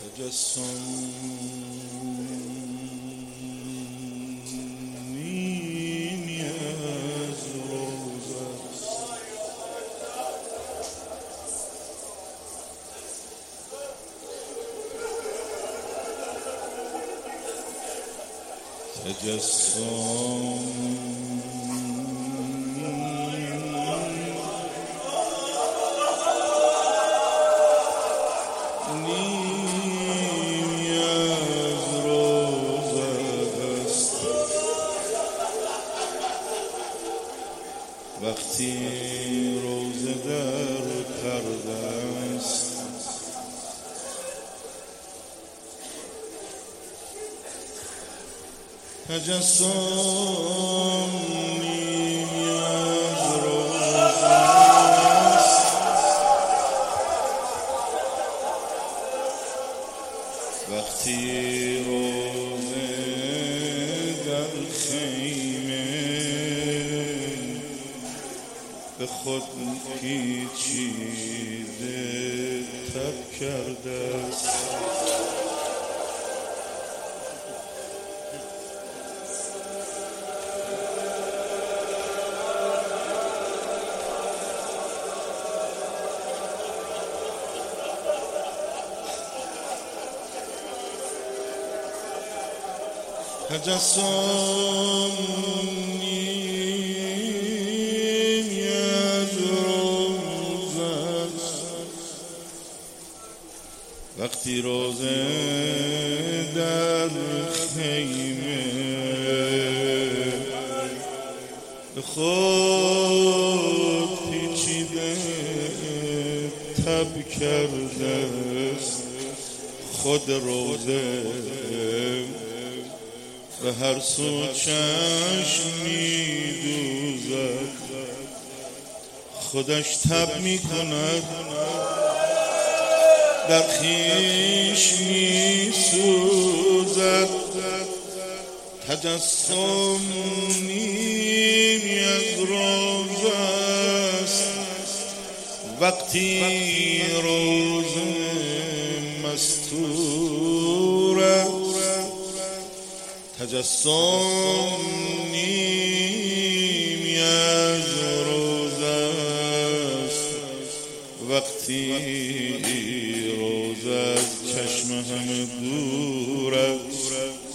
تجسم نیمی از روز است. تجسم وقتی روزه در پرده است، تجسم نیمی از روزه است. وقتی روزه در خیمه به خود پیچیده تب کرده است. تجسم وقتی روزه در خیمه به خود پیچیده تب کرده است. خود روزه به هر سو چشم می‌دوزد، خودش تب می‌کند، در خویش می‌سوزد. تجسم نیمی از روزه است. وقتی روزه مستور است، تجسم نیمی از روزه است. وقتی روزه از چشم همه دور است،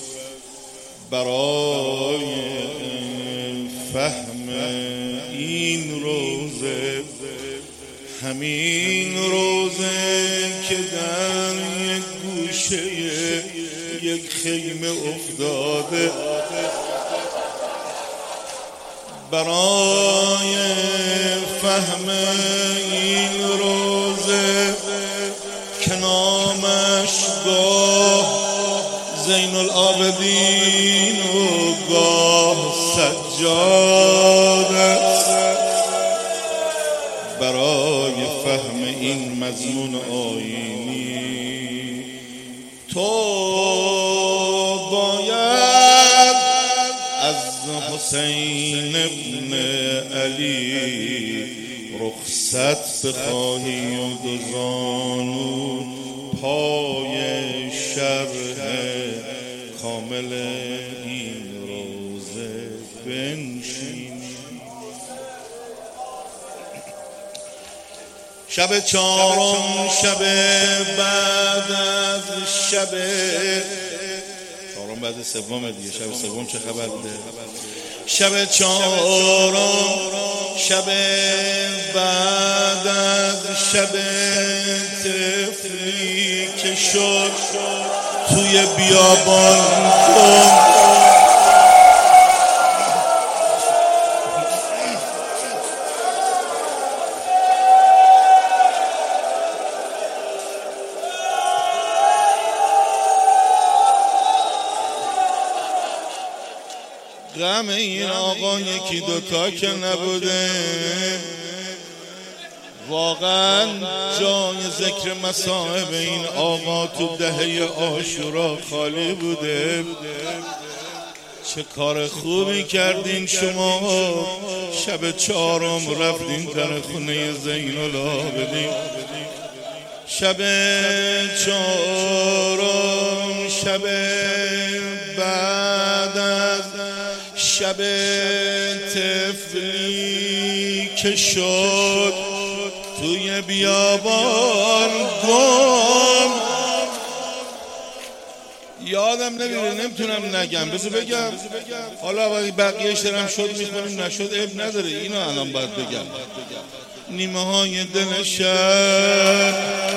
برای فهم این روزه، همین روزه که در یک گوشه یک خیمه افتاده، برای فهم این روزه که نامش گاه زین العابدین و گاه سجاد است، برای فهم این مضمون آیینی تو باید از حسین ابن علی رخصت بخواهی و دو زانو پای شرح کامل این روزه بنشینی. شب چهارم، شب بعد از شب چهارم بعد سوم دیگه، شب سوم چه خبر بوده؟ شب چهارم، شب بعد از شب طفلی که شد توی بیابان گم. غم این آقا یکی دوتا که نبوده، واقعا جای ذکر مصائب این آقا تو دهه عاشورا خالی بوده. چه کار خوبی کردین شما، شب چهارم رفتین در خونه زین العابدین. شب چهارم شب بعد از شب طفلی که شد توی بیابان گم. یادم نمیره، نمیتونم نگم، بذار بگم. حالا بقیه شرم شد میخونیم، نشد عیب نداره، اینو الان باید بگم. نیمه های دل شب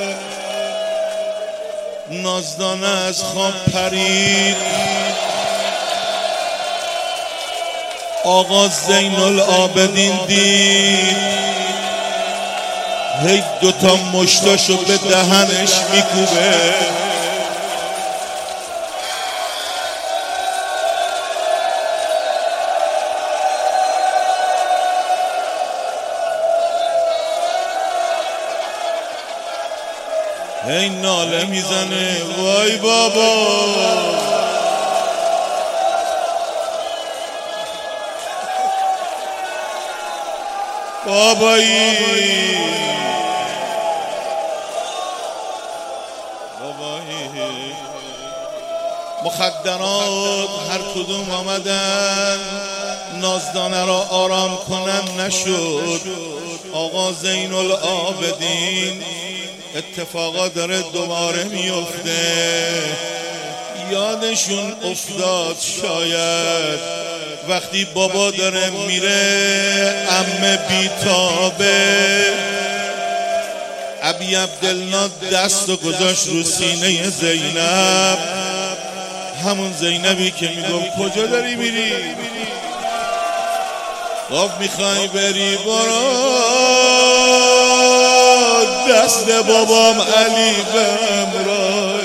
نازدانه از خواب پرید، آقا زین العابدین دید هی دوتا مشتاشو به دهنش میکوبه. هی ناله میزنه وای بابا. بابایی مخدرات هر کدوم آمدن نازدانه را آرام کنن، نشد. آقا زین العابدین اتفاقا داره دوباره میفته، یادشون افتاد شاید وقتی بابا داره میره عمه بیتابه. ابی عبدالله دست و گذاشت رو سینه زینب، همون زینبی که میگفت کجا داری میری؟ گفت میخوای بری برو، دست بابام علی به همراه.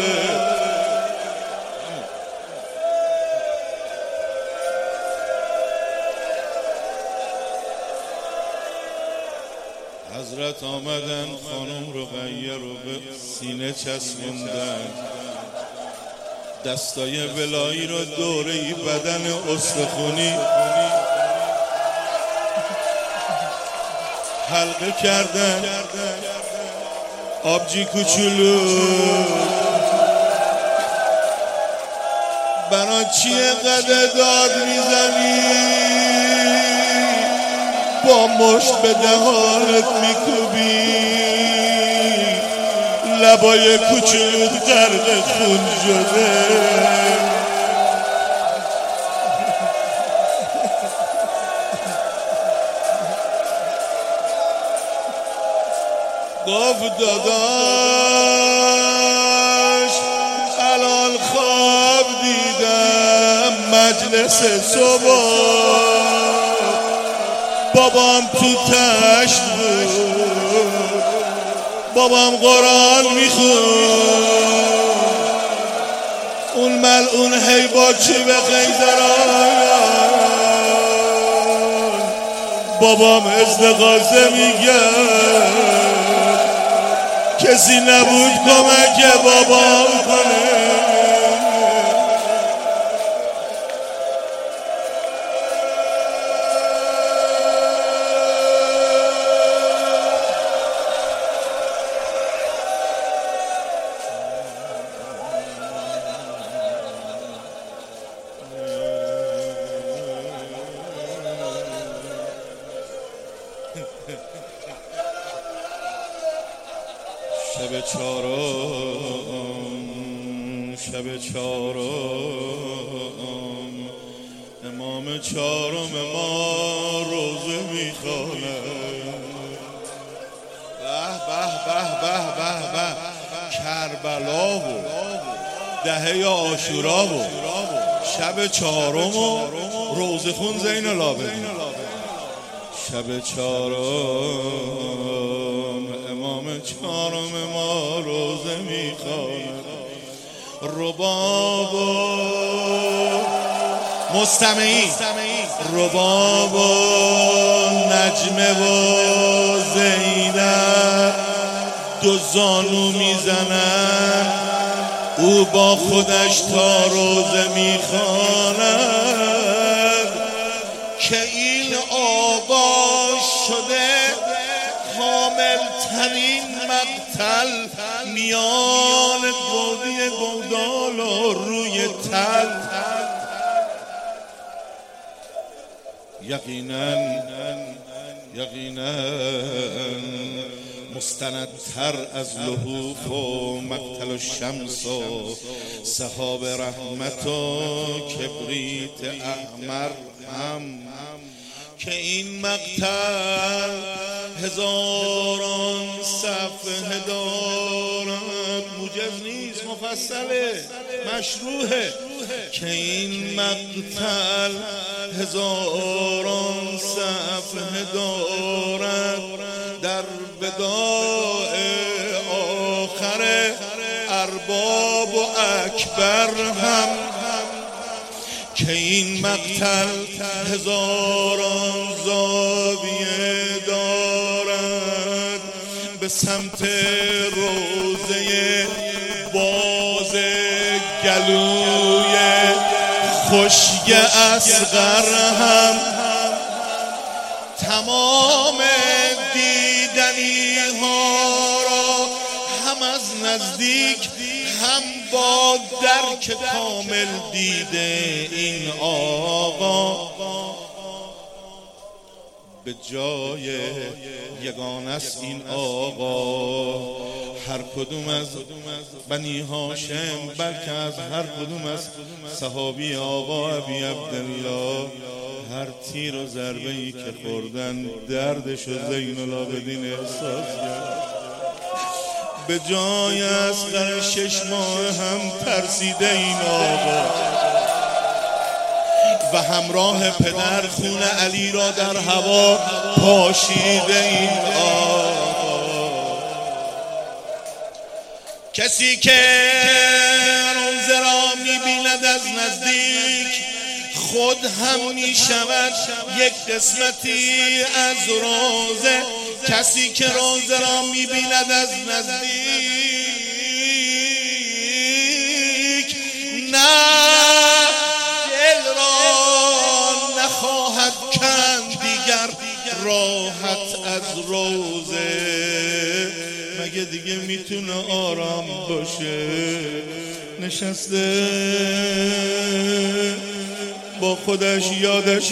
حضرت آمدن خانم رقیه رو به سینه چسبوندن، دستای ولایی رو دوره بدن استخونی حلقه کردن. آبجی کوچولو برا چیه قده داد میزنی؟ با مشت به دهانت میکوبی، لبای کوچولوت غرق خون شده. گفت داداش الان خواب دیدم مجلس صبح، بابام تو تشت بود، بابام قرآن میخون، اون ملعون هی با چی به خیزران بابام استغاثه میگه، کسی نبود کمک بابام کنه. شب چهارم امام چهارم ما روزه میخونه. به به به به به کربلا و دهه عاشورا و شب چهارم و روزه خون زین العابدین. شب چهارم امام چهارم ما روزه میخواند، رباب و مستمعی، رباب و نجمه و زینب دو زانو میزنن، او با خودش تا روزه میخواند که این آقا شده کامل ترین مقتل میان گودی گودال و تل یقینا مستندتر از لحوف و مقتل الشمس و سحاب رحمت و کبریت احمر هم که این مقتل هزاران صفحه دارد. موجز نیست، مفصله، مشروحه. که این مقتل هزاران صفحه دارد در وداع آخر ارباب و اکبر هم. که این مقتل هزاران زاویه دارد به سمت روضه باز گلوی خشک اصغر هم. تمام دیدنی ها را هم از نزدیک هم با درک کامل دیده این آقا به جای یگانه است این آقا. هر کدوم از بنی هاشم، بلکه از هر کدوم از صحابی آقا ابی عبدالله، هر تیر و ضربه ای که خوردن دردش و زین العابدین احساس کرد. به جای اصغر 6 ماه هم ترسیده این آقا و همراه پدر خون علی را در هوا پاشیده این آقا. کسی که روزه را می‌بیند از نزدیک خود هم می‌شود یک قسمتی از روزه. کسی که روزه را می‌بیند از نزدیک نه دل را نخواهد کند دیگر راحت از روزه. مگه دیگه میتونه آرام باشه؟ نشسته با خودش یادش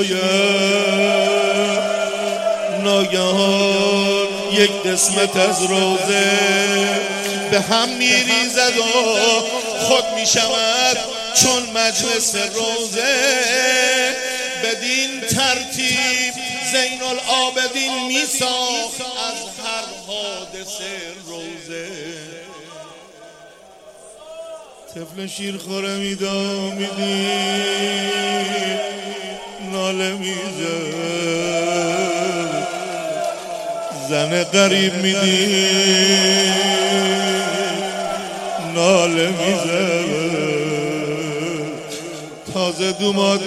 میآید ناگهان یک قسمت از روزه به هم میریزد و خود میشود چون مجلس روزه. بدین ترتیب زین العابدین میساخت از هر حادثه روزه. طفل شیرخواره میدید ناله میزد، زن غریب میدید ناله میزد، تازه دوماد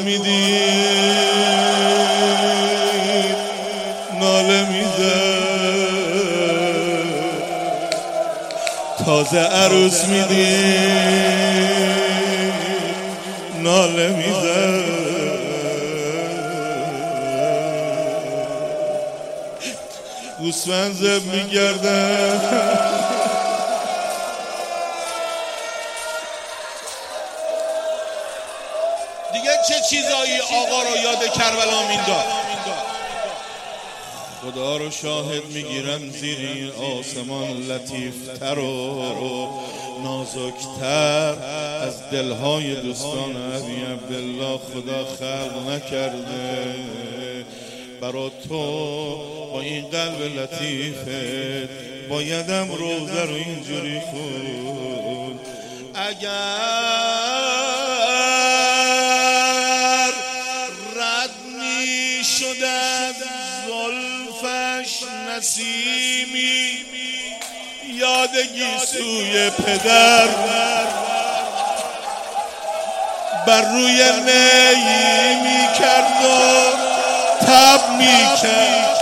میدید ناله میزد، تازه عروس میدید ناله میزد. گوسفند ذبح می‌کردن دیگه چه چیزایی آقا رو یاد کربلا مینداخت. خدا رو شاهد میگیرم زیر این آسمان لطیفتر و نازکتر از دلهای دوستان ابی عبدالله خدا خلق نکرده. برا تو با این قلب لطیفت بایدم روزه رو اینجوری خون. اگر رد می شدد زلفش نسیمی یادگی سوی پدر بر روی نی می کرد و تب می کرد.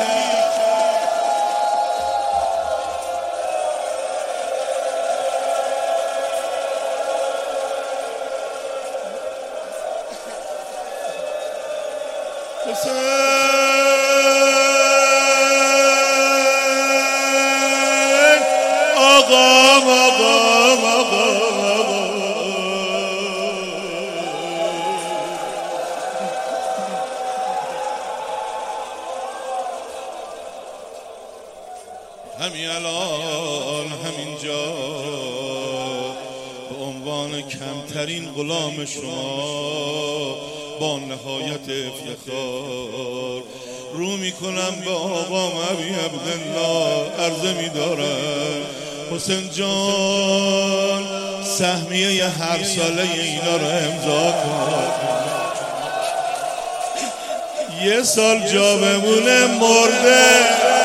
آقا الان همینجا به عنوان کمترین غلام شما با نهایت افتخار رو میکنم به آقا ابی عبدالله، عرضه میدارم حسین جان سهمیه هر ساله اینا رو امضا کن، یه سال جا بمونه مرده.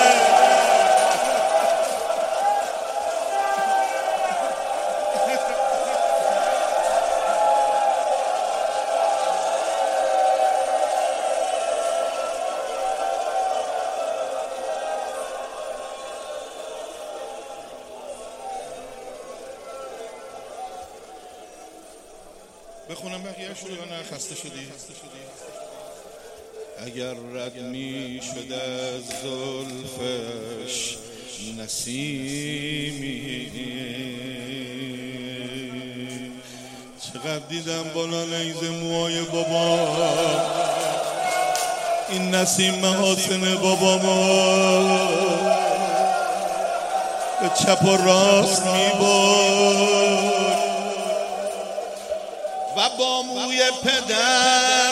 بخونم بقیه‌اش رو یا نه؟ خسته شدی؟ اگر رد می شد از زلفش نسیمی، چقدر دیدم بالا نیزه موهای بابا، این نسیم محاسن بابا ما به چپ و راست می بود و با موی پدر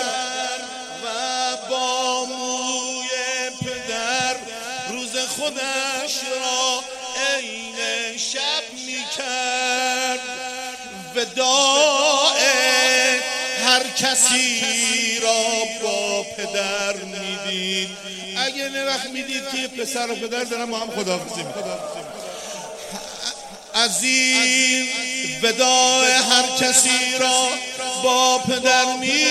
روز خودش را عین شب میکرد، وداع هر کسی را با پدر میدید. اگه نه وقت میدید که پسر و پدر دارن با هم خداحافظی میکنن، از این وداع هر کسی را با پدر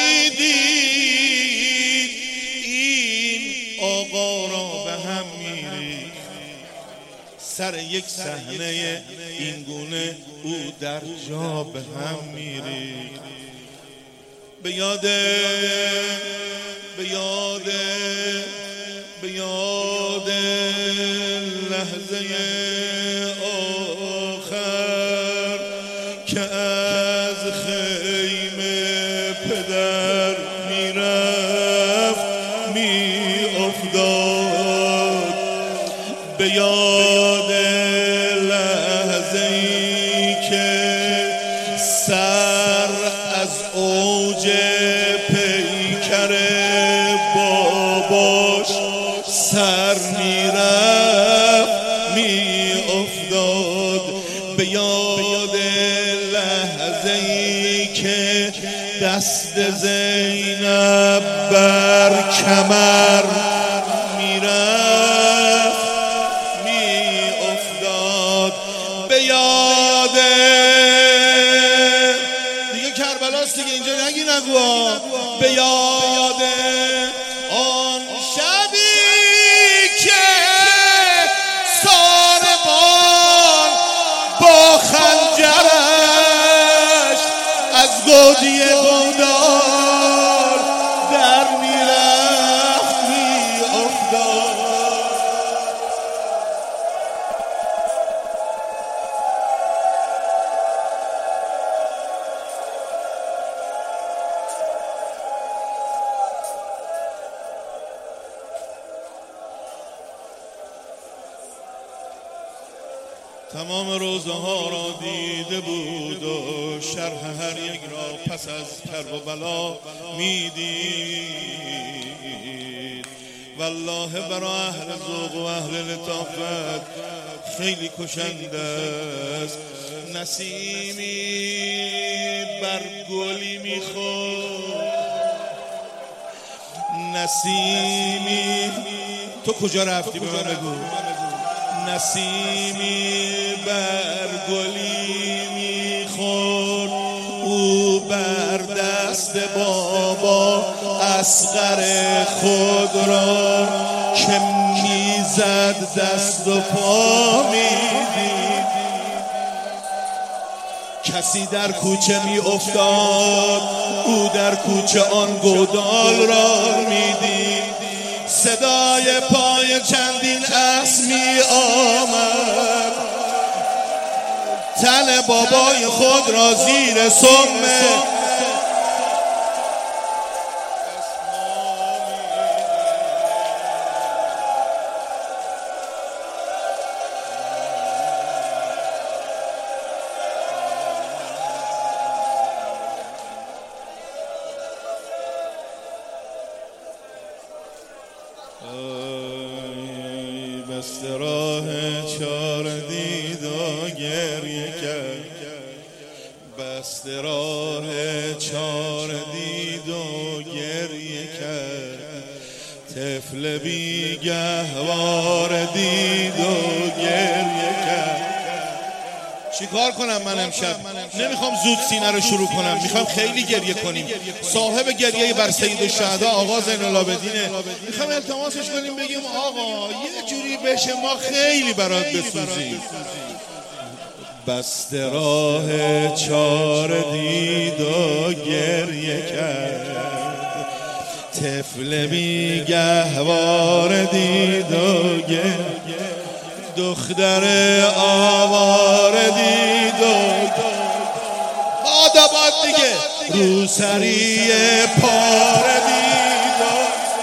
میدید، این آقا را به هم میریخت. سر یک صحنه این گونه او در جا به هم میریخت. به یاد لحظه آخر که از خیمه پدر میرفت میافتاد، به یاد لحظه‌ای که سر از اوج پیکر باباش سر میرفت میافتاد، به یاد لحظه‌ای که دست زینب بر کمر میرفت میافتاد، به یاد دیگه کربلاست دیگه، اینجا نگی نگو، به یاد آن شبی که ساربان با خنجرش از گودی گودار در میرفت میافتاد. تمام روزه ها را دیده بود و شرح هر یک را پس از کرب و بلا میدید. والله برای اهل ذوق و اهل لطافت خیلی کشنده است. نسیمی بر گلی میخورد، نسیمی تو کجا رفتی به من بگو، نسیمی بر گلی میخورد، او بر دست بابا اصغر خود را که میزد دست و پا میدید. کسی در کوچه می افتاد، او در کوچه آن گودال را میدید. صدای پای چندین اسب می آمد، تن بابای خود را زیر سم بسته راه چار دید و گریه کرد، طفل بیگهوار دید و گریه کرد. چی کار کنم من امشب؟ نمیخوام زود سینه رو شروع کنم، میخوام خیلی گریه کنیم. صاحب گریه بر سید الشهدا آقا زین العابدینه. میخوام التماسش کنیم بگیم آقا یه جوری بشه ما خیلی برات بسوزیم. بسته راه چار دید و گریه کرد، طفل بیگهوار دید و گریه، دختر آوار دید و باد دیگه، روسری پار دید و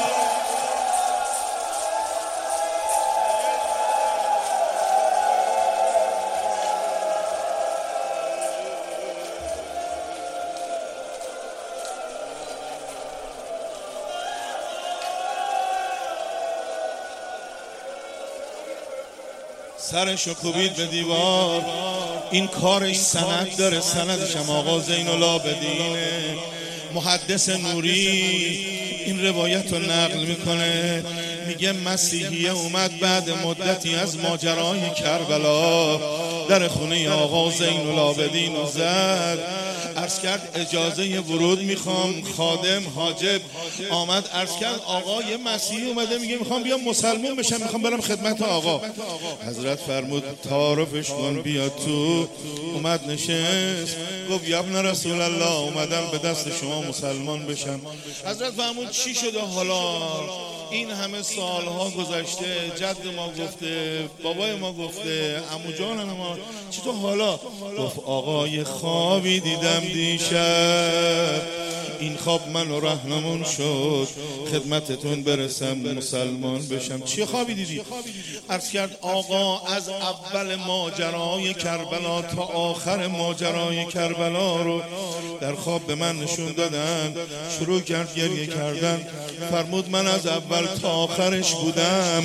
سرشو کوبید به دیوار. این کارش سند داره، سندش هم آقا زین العابدینه. محدث نوری این روایت رو نقل میکنه، میگه مسیحیه اومد بعد مدتی از ماجرای کربلا، در خونه آقا زین العابدین رو زد. عرض کرد اجازه ورود میخوام. خادم حاجب آمد عرض کرد آقا یه مسیحی اومده میگه میخوام بیام مسلمون بشم، میخوام برم خدمت آقا. حضرت فرمود تعارفش کن بیا تو. اومد نشست، گفت یا ابن رسول الله اومدم به دست شما مسلمان بشم. حضرت فرمود چی شده حالا؟ این همه سالها گذشته، جد ما گفته، بابای ما گفته، عمو جان ما، چطور حالا؟ گفت آقای خوابی دیدم دیشب، این خواب منو رهنمون شد خدمتتون برسم مسلمان بشم. چی خوابی دیدی؟ عرض کرد آقا از اول ماجرای کربلا تا آخر ماجرای کربلا رو در خواب به من نشون دادن. شروع کرد گریه کردن. فرمود من از اول تا آخرش بودم،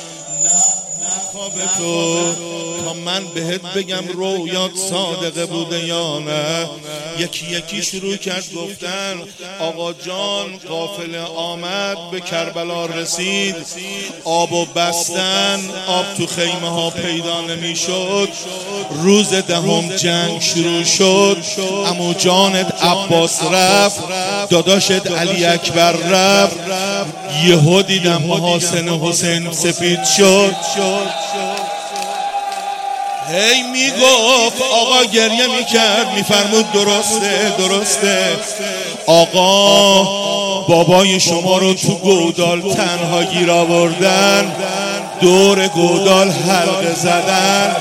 خواب تو تا من بهت بگم رویات صادقه بوده یا نه. یکی یکی شروع کرد گفتن آقا جان قافله آمد به کربلا رسید، آب و بستن، آب تو خیمه ها پیدا نمی شد. روز دهم جنگ شروع شد، عمو جانت عباس رفت، داداشت علی اکبر رفت، یهو دیدم محاسن حسین سفید شد. هی میگفت آقا گریه میکرد، میفرمود درسته آقا بابای شما رو تو گودال تنها گیر آوردن، دور گودال حلقه زدن.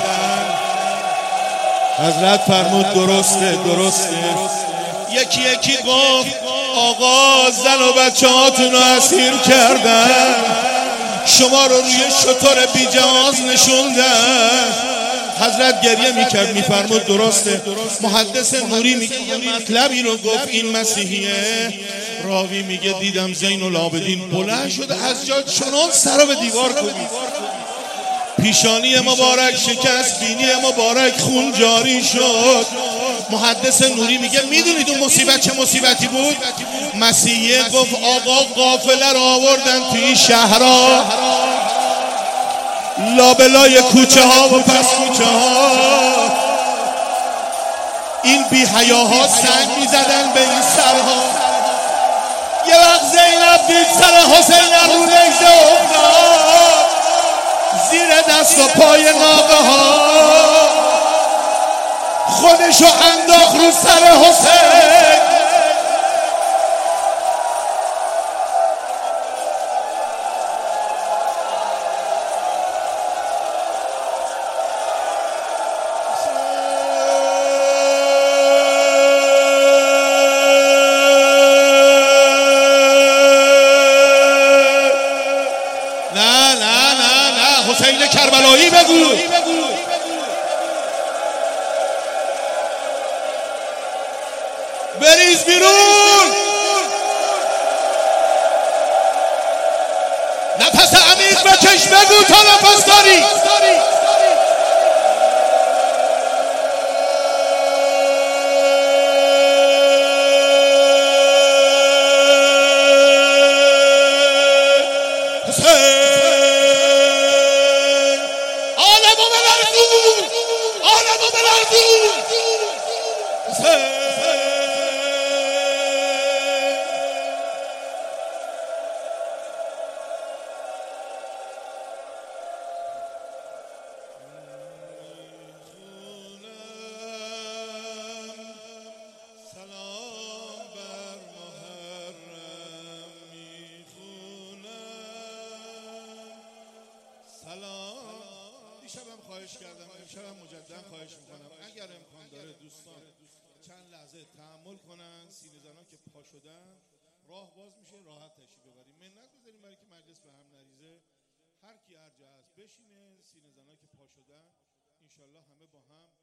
حضرت فرمود درسته. یکی یکی گفت آقا زن و بچه هاتون رو اسیر کردن، شما رو روی شتر بیجاز نشوندن. حضرت گریه میکرد، میفرمود درسته. محدث نوری میگه مطلبی رو گفت این مسیحیه. راوی میگه دیدم زین العابدین بلند شد از جا چنان سر رو به دیوار کوبید، پیشانی مبارک شکست، بینی مبارک خون جاری شد. محدث نوری میگه میدونید اون مصیبت چه مصیبتی بود؟ مسیحیه گفت آقا قافله رو آوردن توی شهرها، لابلای کوچه ها و پس کوچه ها، این بی حیاها سنگ میزدن به این سرها. یه وقت زینب دید سر حسین رو نیزه افتاد زیر دست و پای ناقه ها، خودشو انداخت رو سر حسین. حسین کربلایی بگو. بریز بیرون، نفس عمیق بکش بگو تا نفس داری. الان دیشبم خواهش کردم، امشبم مجددا خواهش میکنم اگر امکان داره دوستان چند لحظه تحمل کنن. سینه زنان که پا شدن راه باز میشه، راحت تشریف ببریم. منت بذاریم برای که مجلس به هم نریزه. هر کی هر جا هست بشینه. سینه زنان که پا شدن انشالله همه با هم